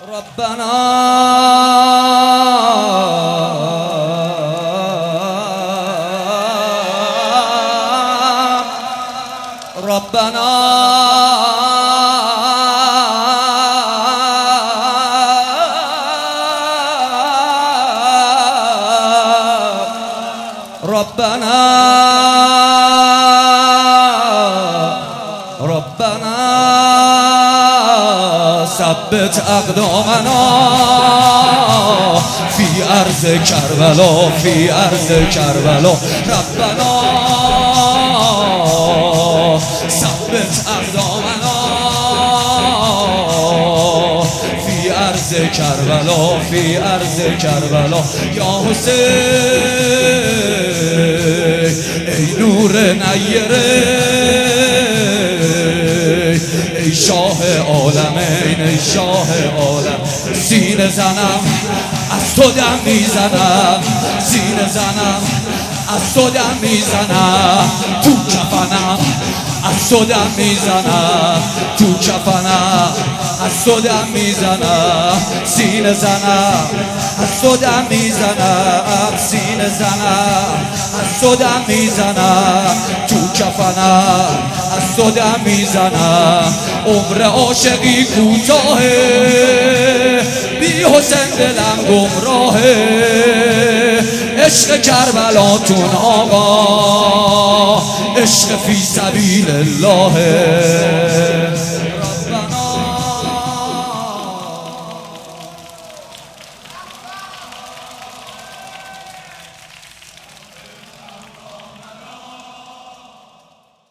ربنا ربنا ربنا ربنا ثبت أقدامنا في أرض کربلا في أرض کربلا ربنا ثبت أقدامنا في أرض کربلا في أرض کربلا یا حسین ای نور نیره ای شاه عالمین ای شاه عالم سینه زنم از تو دم میزنم سینه زنم از تو دم میزنم تو کفنم از تو دم میزنم تو کفنم از تو دم میزنم سینه زنم از تو دم میزنم سینه زنم از تو دم میزنم تو کفنم از تو دم میزنم عمر عاشقی کوتاهه بی حسین دلم گمراهه عشق کربلاتون آقا عشق فی سبیل الله